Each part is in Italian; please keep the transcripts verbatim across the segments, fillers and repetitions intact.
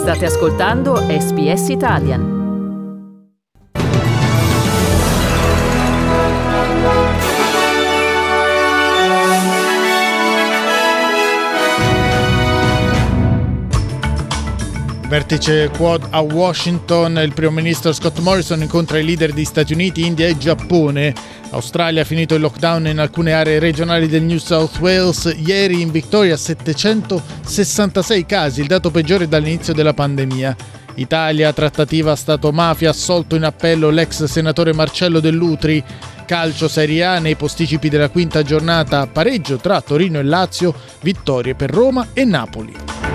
State ascoltando S B S Italian. Vertice Quad a Washington, il primo ministro Scott Morrison incontra i leader di Stati Uniti, India e Giappone. Australia ha finito il lockdown in alcune aree regionali del New South Wales. Ieri in Victoria settecentosessantasei casi, il dato peggiore dall'inizio della pandemia. Italia, trattativa Stato-mafia, assolto in appello l'ex senatore Marcello Dell'Utri. Calcio Serie A, nei posticipi della quinta giornata, pareggio tra Torino e Lazio, vittorie per Roma e Napoli.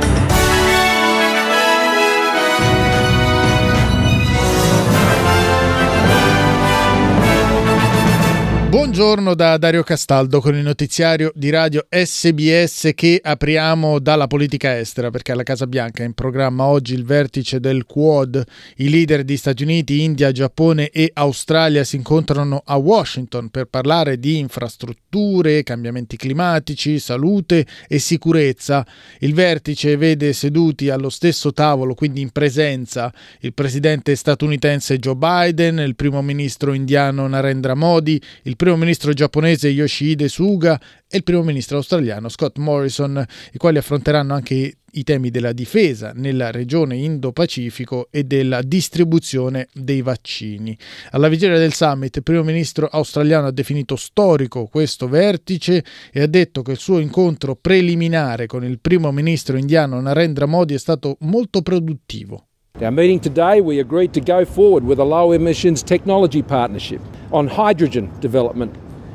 Buongiorno da Dario Castaldo con il notiziario di radio S B S che apriamo dalla politica estera, perché alla Casa Bianca è in programma oggi il vertice del Quad. I leader di Stati Uniti, India, Giappone e Australia si incontrano a Washington per parlare di infrastrutture, cambiamenti climatici, salute e sicurezza. Il vertice vede seduti allo stesso tavolo, quindi in presenza, il presidente statunitense Joe Biden, il primo ministro indiano Narendra Modi, il primo ministro giapponese Yoshihide Suga e il primo ministro australiano Scott Morrison, i quali affronteranno anche i temi della difesa nella regione Indo-Pacifico e della distribuzione dei vaccini. Alla vigilia del summit, il primo ministro australiano ha definito storico questo vertice e ha detto che il suo incontro preliminare con il primo ministro indiano Narendra Modi è stato molto produttivo. At our meeting today, we agreed to go forward with a low-emissions technology partnership on hydrogen development,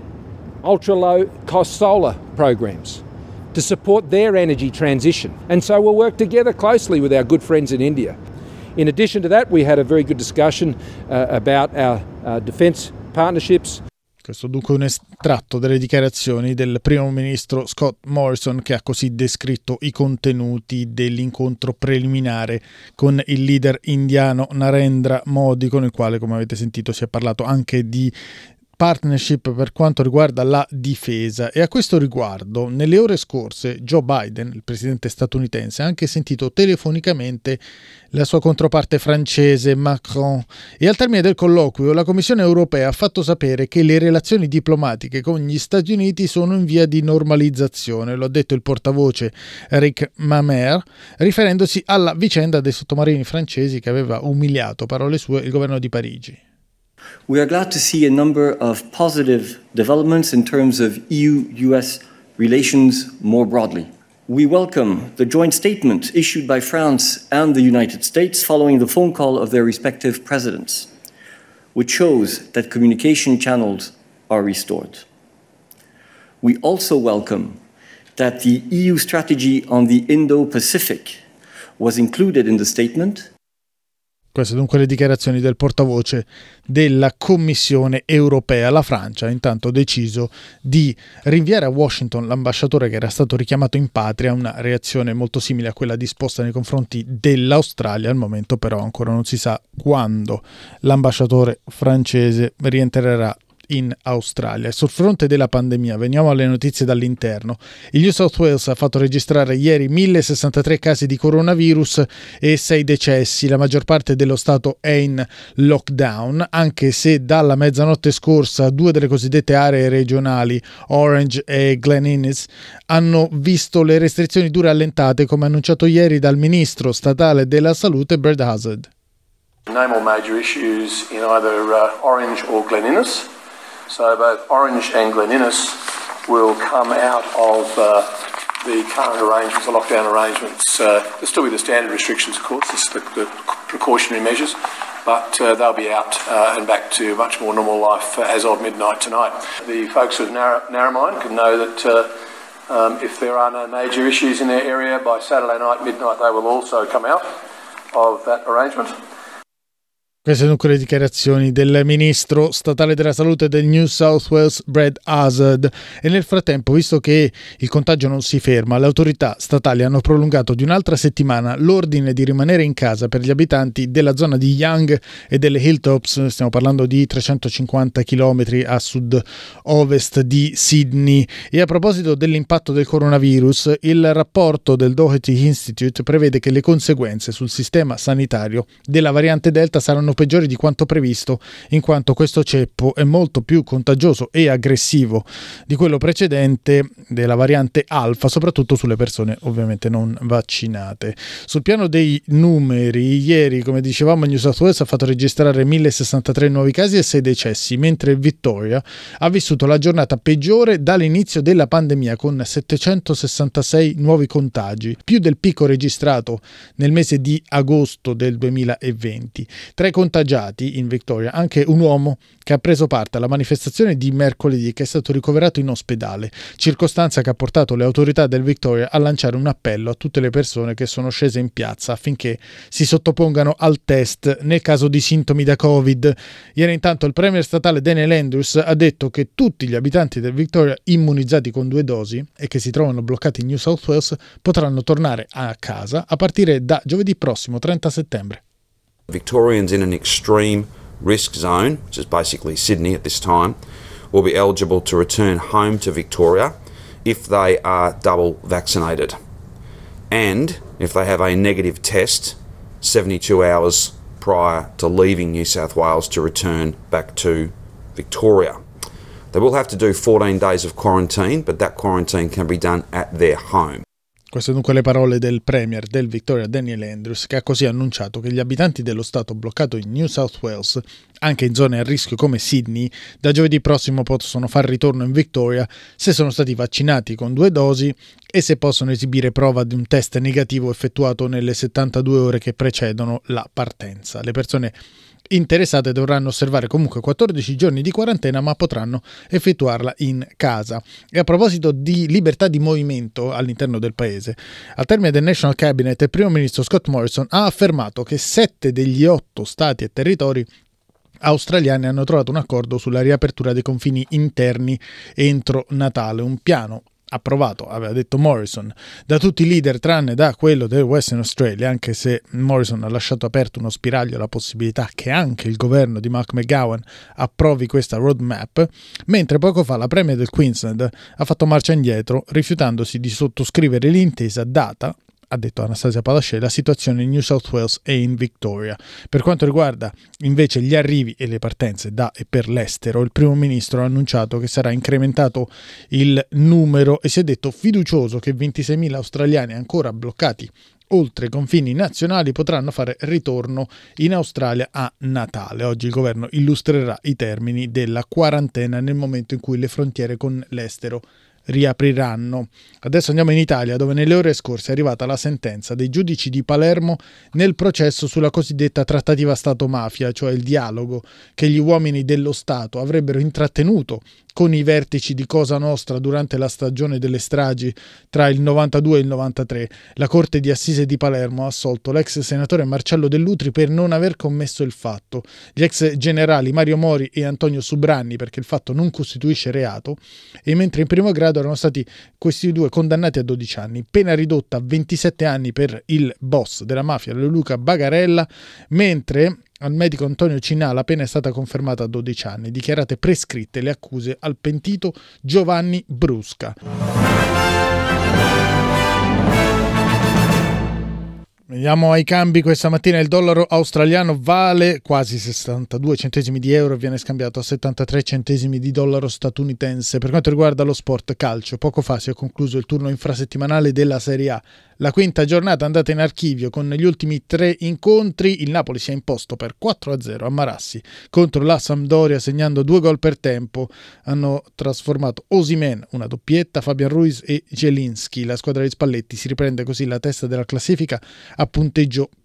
ultra-low-cost solar programs to support their energy transition. And so we'll work together closely with our good friends in India. In addition to that, we had a very good discussion uh, about our uh, defence partnerships. Questo dunque un estratto delle dichiarazioni del primo ministro Scott Morrison, che ha così descritto i contenuti dell'incontro preliminare con il leader indiano Narendra Modi, con il quale, come avete sentito, si è parlato anche di partnership per quanto riguarda la difesa. E a questo riguardo, nelle ore scorse, Joe Biden, il presidente statunitense, ha anche sentito telefonicamente la sua controparte francese Macron, e al termine del colloquio la Commissione europea ha fatto sapere che le relazioni diplomatiche con gli Stati Uniti sono in via di normalizzazione. Lo ha detto il portavoce Eric Mamer, riferendosi alla vicenda dei sottomarini francesi che aveva umiliato, parole sue, il governo di Parigi. We are glad to see a number of positive developments in terms of E U-U S relations more broadly. We welcome the joint statement issued by France and the United States following the phone call of their respective presidents, which shows that communication channels are restored. We also welcome that the E U strategy on the Indo-Pacific was included in the statement. Queste dunque le dichiarazioni del portavoce della Commissione europea. La Francia ha intanto deciso di rinviare a Washington l'ambasciatore che era stato richiamato in patria, una reazione molto simile a quella disposta nei confronti dell'Australia. Al momento però ancora non si sa quando l'ambasciatore francese rientrerà in Australia. Sul fronte della pandemia veniamo alle notizie dall'interno. Il New South Wales ha fatto registrare ieri mille sessantatré casi di coronavirus e sei decessi. La maggior parte dello stato è in lockdown, anche se dalla mezzanotte scorsa due delle cosiddette aree regionali, Orange e Glen Innes, hanno visto le restrizioni dure allentate, come annunciato ieri dal ministro statale della salute Brad Hazzard. No more major issues in either uh, Orange or Glen Innes. So both Orange and Glen Innes will come out of uh, the current arrangements, the lockdown arrangements. Uh, there'll still be the standard restrictions, of course, this, the, the precautionary measures, but uh, they'll be out uh, and back to much more normal life uh, as of midnight tonight. The folks of Narra- Narromine can know that uh, um, if there are no major issues in their area, by Saturday night, midnight, they will also come out of that arrangement. Queste sono le dichiarazioni del ministro statale della salute del New South Wales, Brad Hazzard. E nel frattempo, visto che il contagio non si ferma, le autorità statali hanno prolungato di un'altra settimana l'ordine di rimanere in casa per gli abitanti della zona di Young e delle Hilltops. Stiamo parlando di trecentocinquanta chilometri a sud-ovest di Sydney. E a proposito dell'impatto del coronavirus, il rapporto del Doherty Institute prevede che le conseguenze sul sistema sanitario della variante Delta saranno peggiori di quanto previsto, in quanto questo ceppo è molto più contagioso e aggressivo di quello precedente della variante Alfa, soprattutto sulle persone ovviamente non vaccinate. Sul piano dei numeri, ieri, come dicevamo, New South Wales ha fatto registrare mille sessantatré nuovi casi e sei decessi, mentre Victoria ha vissuto la giornata peggiore dall'inizio della pandemia, con settecentosessantasei nuovi contagi, più del picco registrato nel mese di agosto del duemilaventi. Tra i contagiati in Victoria anche un uomo che ha preso parte alla manifestazione di mercoledì, che è stato ricoverato in ospedale, circostanza che ha portato le autorità del Victoria a lanciare un appello a tutte le persone che sono scese in piazza affinché si sottopongano al test nel caso di sintomi da Covid. Ieri intanto il premier statale Daniel Andrews ha detto che tutti gli abitanti del Victoria immunizzati con due dosi e che si trovano bloccati in New South Wales potranno tornare a casa a partire da giovedì prossimo, trenta settembre. Victorians in an extreme risk zone, which is basically Sydney at this time, will be eligible to return home to Victoria if they are double vaccinated and if they have a negative test seventy-two hours prior to leaving New South Wales to return back to Victoria. They will have to do fourteen days of quarantine, but that quarantine can be done at their home. Queste dunque le parole del premier del Victoria Daniel Andrews, che ha così annunciato che gli abitanti dello stato bloccato in New South Wales, anche in zone a rischio come Sydney, da giovedì prossimo possono far ritorno in Victoria se sono stati vaccinati con due dosi e se possono esibire prova di un test negativo effettuato nelle settantadue ore che precedono la partenza. Le persone interessate dovranno osservare comunque quattordici giorni di quarantena, ma potranno effettuarla in casa. E a proposito di libertà di movimento all'interno del paese, al termine del National Cabinet il primo ministro Scott Morrison ha affermato che sette degli otto stati e territori australiani hanno trovato un accordo sulla riapertura dei confini interni entro Natale, un piano approvato, aveva detto Morrison, da tutti i leader tranne da quello del Western Australia, anche se Morrison ha lasciato aperto uno spiraglio alla possibilità che anche il governo di Mark McGowan approvi questa roadmap, mentre poco fa la premier del Queensland ha fatto marcia indietro rifiutandosi di sottoscrivere l'intesa data, ha detto Anastasia Palaszczuk, la situazione in New South Wales e in Victoria. Per quanto riguarda invece gli arrivi e le partenze da e per l'estero, il primo ministro ha annunciato che sarà incrementato il numero e si è detto fiducioso che ventiseimila australiani ancora bloccati oltre i confini nazionali potranno fare ritorno in Australia a Natale. Oggi il governo illustrerà i termini della quarantena nel momento in cui le frontiere con l'estero riapriranno. Adesso andiamo in Italia, dove nelle ore scorse è arrivata la sentenza dei giudici di Palermo nel processo sulla cosiddetta trattativa Stato-mafia, cioè il dialogo che gli uomini dello Stato avrebbero intrattenuto con i vertici di Cosa Nostra durante la stagione delle stragi tra il novantadue e il novantatré. La Corte di Assise di Palermo ha assolto l'ex senatore Marcello Dell'Utri per non aver commesso il fatto, gli ex generali Mario Mori e Antonio Subranni perché il fatto non costituisce reato, e mentre in primo grado erano stati questi due condannati a dodici anni, pena ridotta a ventisette anni per il boss della mafia Luca Bagarella, mentre al medico Antonio Cinà la pena è stata confermata a dodici anni, dichiarate prescritte le accuse al pentito Giovanni Brusca. Vediamo ai cambi questa mattina. Il dollaro australiano vale quasi sessantadue centesimi di euro e viene scambiato a settantatré centesimi di dollaro statunitense. Per quanto riguarda lo sport calcio, poco fa si è concluso il turno infrasettimanale della Serie A. La quinta giornata è andata in archivio con gli ultimi tre incontri. Il Napoli si è imposto per quattro a zero a Marassi contro la Sampdoria, segnando due gol per tempo. Hanno trasformato Osimhen, una doppietta, Fabian Ruiz e Zielinski. La squadra di Spalletti si riprende così la testa della classifica a punteggio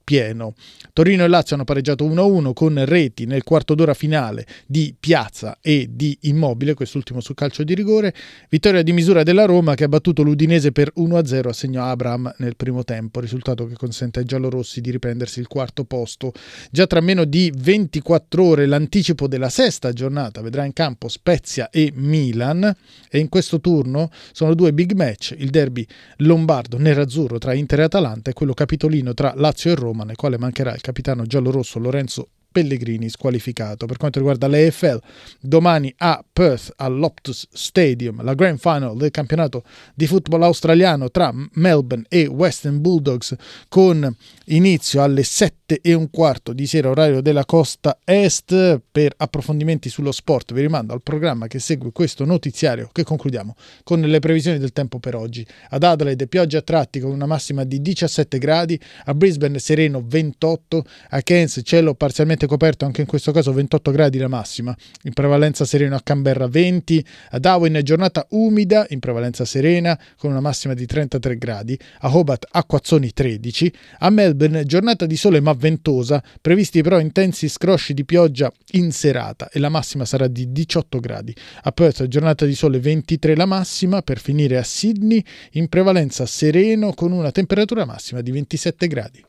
pieno. Torino e Lazio hanno pareggiato uno a uno con reti nel quarto d'ora finale di Piazza e di Immobile, quest'ultimo su calcio di rigore. Vittoria di misura della Roma che ha battuto l'Udinese per uno a zero, assegnò Abraham nel primo tempo, risultato che consente ai giallorossi di riprendersi il quarto posto. Già tra meno di ventiquattro ore l'anticipo della sesta giornata vedrà in campo Spezia e Milan, e in questo turno sono due big match, il derby lombardo nerazzurro tra Inter e Atalanta e quello capitolino tra Lazio e Roma, nel quale mancherà il capitano giallorosso Lorenzo Pellegrini, squalificato. Per quanto riguarda l'E F L, domani a Perth all'Optus Stadium la grand final del campionato di football australiano tra Melbourne e Western Bulldogs, con inizio alle sette e un quarto di sera orario della costa est. Per approfondimenti sullo sport vi rimando al programma che segue questo notiziario, che concludiamo con le previsioni del tempo per oggi. Ad Adelaide pioggia a tratti con una massima di diciassette gradi, a Brisbane sereno ventotto, a Cairns cielo parzialmente coperto, anche in questo caso ventotto gradi la massima, in prevalenza sereno a Canberra venti, a Darwin giornata umida, in prevalenza serena con una massima di trentatré gradi, a Hobart acquazzoni tredici, a Melbourne giornata di sole ma ventosa, previsti però intensi scrosci di pioggia in serata e la massima sarà di diciotto gradi, a Perth giornata di sole ventitré la massima, per finire a Sydney in prevalenza sereno con una temperatura massima di ventisette gradi.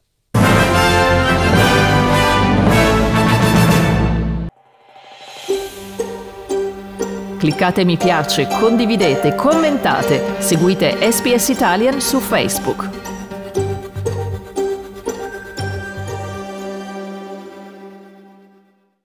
Cliccate mi piace, condividete, commentate, seguite S B S Italian su Facebook.